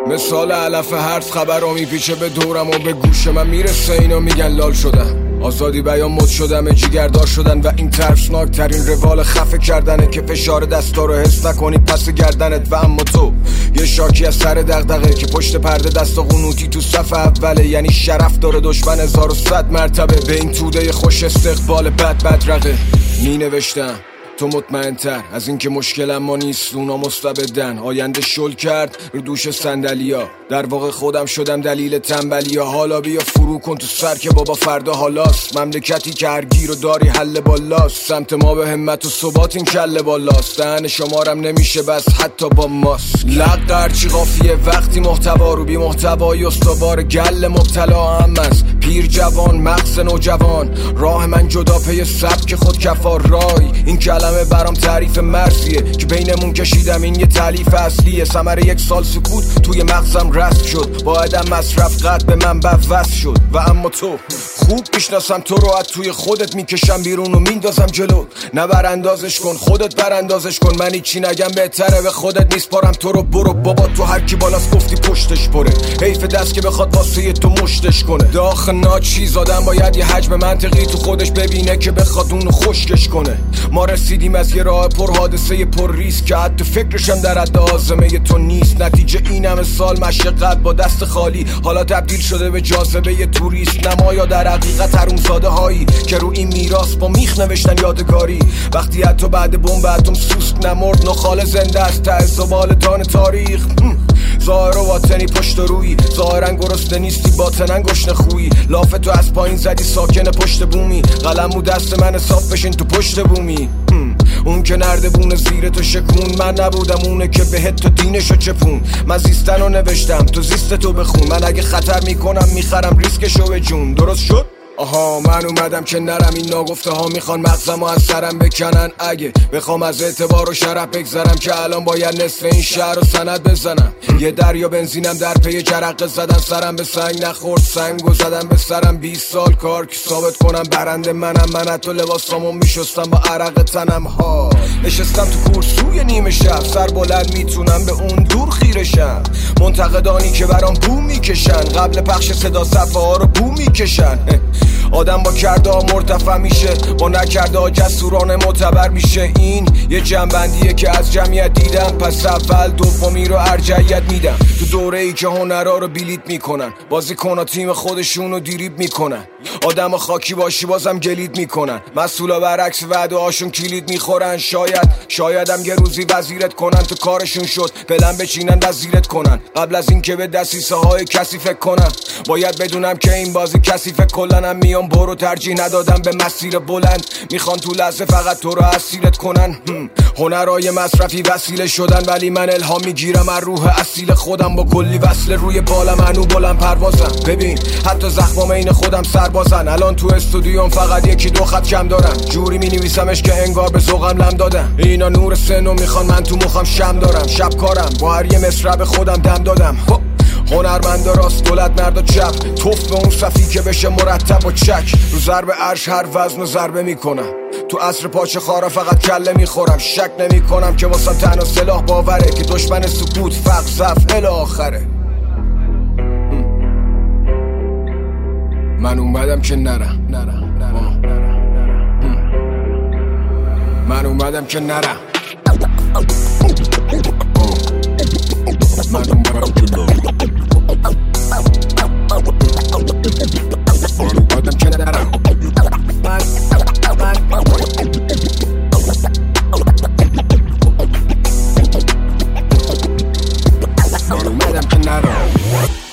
مثال علف هرز خبرو میپیچه به دورم و به گوش من میرسه، اینا میگن لال شدم، آزادی بیان مد شدم، جیگردار شدن و این ترسناک ترین روال خفه کردنه که فشار دستا رو حس نکنی پس گردنت. و اما تو یه شاکی از سر دغدغه که پشت پرده دست و قنوتی تو صف اوله، یعنی شرف داره دشمن 1100 مرتبه به این توده خوش استقبال بدرقه. می نوشتم تو مطمئن‌تر از این که مشکلم ما نیست، اونا مستبدن. آینده شل کرد رو دوش صندلیا، در واقع خودم شدم دلیل تنبلیا. حالا بیا فرو کن تو سر که بابا فردا حالاست، مملکتی که هر گیر و داری حل بالاست. سمت ما به همت و ثبات این کله بالاست، دهن شمارم نمیشه بس حتی با ماست. لق هرچی قافیه وقتی محتوا رو بی محتوای استوار گل مبتلا هم است. پیر جوان مغز نوجوان، راه من جدا پی سبک خود کفار رای. این کلمه برام تعریف مرزیه که بینمون کشیدم، این یه تالیف اصلیه. ثمره 1 سال سکوت توی مغزم رست شد، بایدم مصرف قد به من وصل شد. و اما تو خوب میشناسم تو رو، از توی خودت میکشم بیرون و میندازم جلو. نه براندازش کن خودت براندازش کن، من هیچی نگم بهتره به خودت میسپارم تو رو. برو بابا تو هر کی بالاست گفتی پشتش پره، حیف دست که بخواد واسه تو مشتش کنه. داخل ناچیز آدم باید یه حجم منطقی تو خودش ببینه که بخواد اونو خشکش کنه. ما رسیدیم از یه راه پر حادثه پر ریسک که حتی فکرشم در حد آزمه تو نیست. نتیجه این همه سال مشقت با دست خالی حالا تبدیل شده به جاذبه یه توریست. نمایا در حقیقت حرومزاده هایی که رو این میراث با میخ نوشتن یادگاری. وقتی حتی بعد بمب اتم سوسک نمرد، نخاله زنده است ته زبالتان تاریخ. ظاهر و باطنی پشت روی، ظاهرا گرسنه نیستی باطنن گشنه خویی. لاف تو از پایین زدی ساکن پشت بومی، قلم و دست من حساب بشین تو پشت بومی. اون که نردبون زیر تو شکون، من نبودم اونه که بهت تو دینشو چپون. من زیستن رو نوشتم تو زیست تو بخون، من اگه خطر میکنم میخرم ریسکشو به جون. درست شد؟ آها من اومدم که نرم، این ناگفته ها میخوان مغزمو از سرم بکنن. اگه بخوام از اعتبار و شرف بگذرم که الان باید نصف این شهر رو سند بزنم. یه دریا بنزینم در پی جرقه زدن، سرم به سنگ نخورد سنگو زدم به سرم. 20 سال کار که ثابت کنم برنده منم، من حتی لباسامو میشستم با عرق تنم. ها نشستم تو کورسوی نیمه شب، سر بلند میتونم به اون دور خیرشم. منتقدانی که برام بو میکشن، قبل پخش صدا صفحه ها رو بو میکشن. آدم با کرده ها مرتفع میشه، با نکرده ها جسورانه معتبر میشه. این یه جنبندیه که از جمعیت دیدم، پس اول دومی رو ارجحیت میدم. تو دوره ای که هنرها رو بیلیت میکنن، بازیکن‌ها تیم خودشون رو دیریب میکنن. آدم خاکی باشی بازم گلید میکنن، مسئولا برعکس وعده هاشون کلید میخورن. شایدم یه روزی وزیرت کنن، تو کارشون شد پلن بچینن وزیرت کنن. قبل از این که به دسیسه های کسی فکر کنم، باید بدونم که این بازی کسی فکر کلنم. میام برو ترجیح ندادم به مسیر بلند، میخوان تو لحظه فقط تو رو اسیرت کنن. هنرهای مصرفی وسیله شدن، ولی من الهام میگیرم از روح اصیل خودم. با کلی وصل روی بالم هنو بلند پروازم. ببین حتی زخمام این خودم سربازن. الان تو استودیوم فقط 1-2 خط کم دارم، جوری مینویسمش که انگار به ذوقم لم دادم. اینا نور سنو میخوان، من تو مخم شم دارم. شب کارم با هر یه مصرع به خودم دم دادم. هنرمند راست دولت مرد و چپ، توف به اون صفی که بشه مرتب و چک. رو ضرب عرش هر وزن و ضربه میکنم، تو عصر پاچه خارا فقط کله میخورم. شک نمی کنم که واسم تنها سلاح باوره که دشمن سکوت فقر ضعف الی آخره. من اومدم که نرم، من اومدم که نرم، من اومدم که نرم، اومدم که نرم. من اومدم که نرم.